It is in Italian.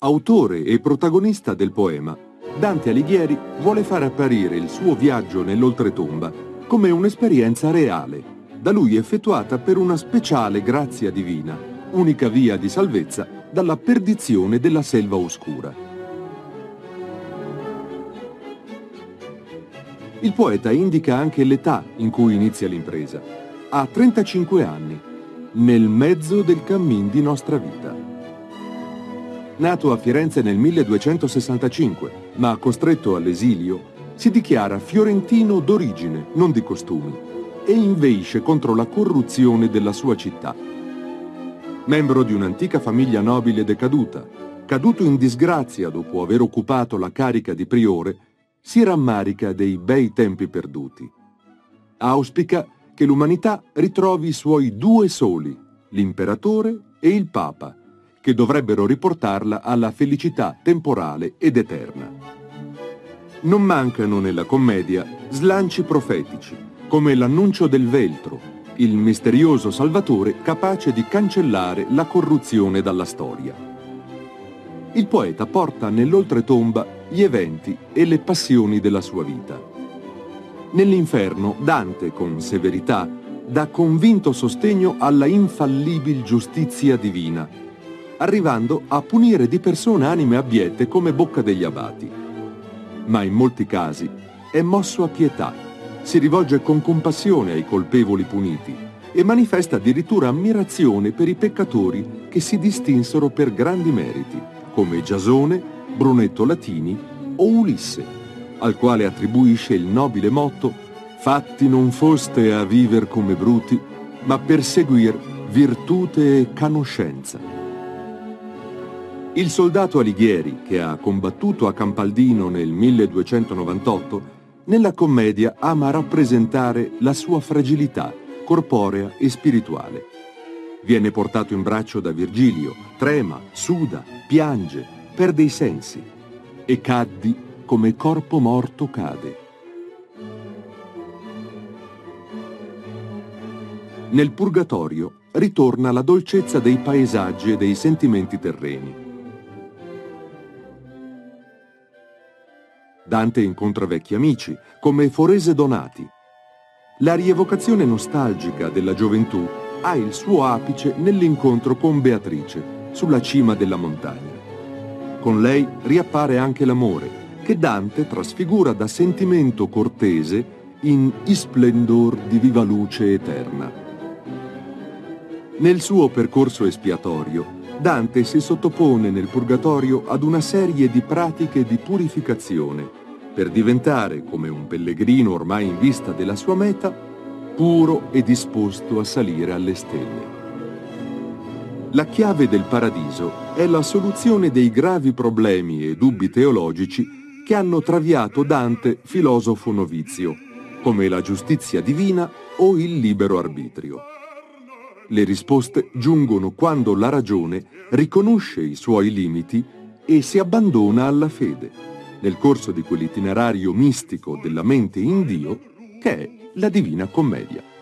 Autore e protagonista del poema, Dante Alighieri vuole far apparire il suo viaggio nell'oltretomba come un'esperienza reale, da lui effettuata per una speciale grazia divina, unica via di salvezza dalla perdizione della selva oscura. Il poeta indica anche l'età in cui inizia l'impresa. Ha 35 anni, nel mezzo del cammin di nostra vita. Nato a Firenze nel 1265, ma costretto all'esilio, si dichiara fiorentino d'origine, non di costumi, e inveisce contro la corruzione della sua città. Membro di un'antica famiglia nobile decaduta, caduto in disgrazia dopo aver occupato la carica di priore, si rammarica dei bei tempi perduti. Auspica che l'umanità ritrovi i suoi due soli, l'imperatore e il papa, che dovrebbero riportarla alla felicità temporale ed eterna. Non mancano nella commedia slanci profetici, come l'annuncio del Veltro, il misterioso salvatore capace di cancellare la corruzione dalla storia. Il poeta porta nell'oltretomba gli eventi e le passioni della sua vita. Nell'inferno Dante, con severità, dà convinto sostegno alla infallibil giustizia divina, arrivando a punire di persona anime abbiette come Bocca degli Abati. Ma in molti casi è mosso a pietà, si rivolge con compassione ai colpevoli puniti e manifesta addirittura ammirazione per i peccatori che si distinsero per grandi meriti, come Giasone, Brunetto Latini o Ulisse, al quale attribuisce il nobile motto «Fatti non foste a viver come bruti, ma per seguir virtute e canoscenza». Il soldato Alighieri, che ha combattuto a Campaldino nel 1298, nella commedia ama rappresentare la sua fragilità corporea e spirituale. Viene portato in braccio da Virgilio, trema, suda, piange, perde i sensi e caddi come corpo morto cade. Nel Purgatorio ritorna la dolcezza dei paesaggi e dei sentimenti terreni. Dante incontra vecchi amici, come Forese Donati. La rievocazione nostalgica della gioventù ha il suo apice nell'incontro con Beatrice, sulla cima della montagna. Con lei riappare anche l'amore, che Dante trasfigura da sentimento cortese in isplendor di viva luce eterna. Nel suo percorso espiatorio, Dante si sottopone nel Purgatorio ad una serie di pratiche di purificazione per diventare, come un pellegrino ormai in vista della sua meta, puro e disposto a salire alle stelle. La chiave del paradiso è la soluzione dei gravi problemi e dubbi teologici che hanno traviato Dante filosofo novizio, come la giustizia divina o il libero arbitrio. Le risposte giungono quando la ragione riconosce i suoi limiti e si abbandona alla fede, nel corso di quell'itinerario mistico della mente in Dio che è la Divina Commedia.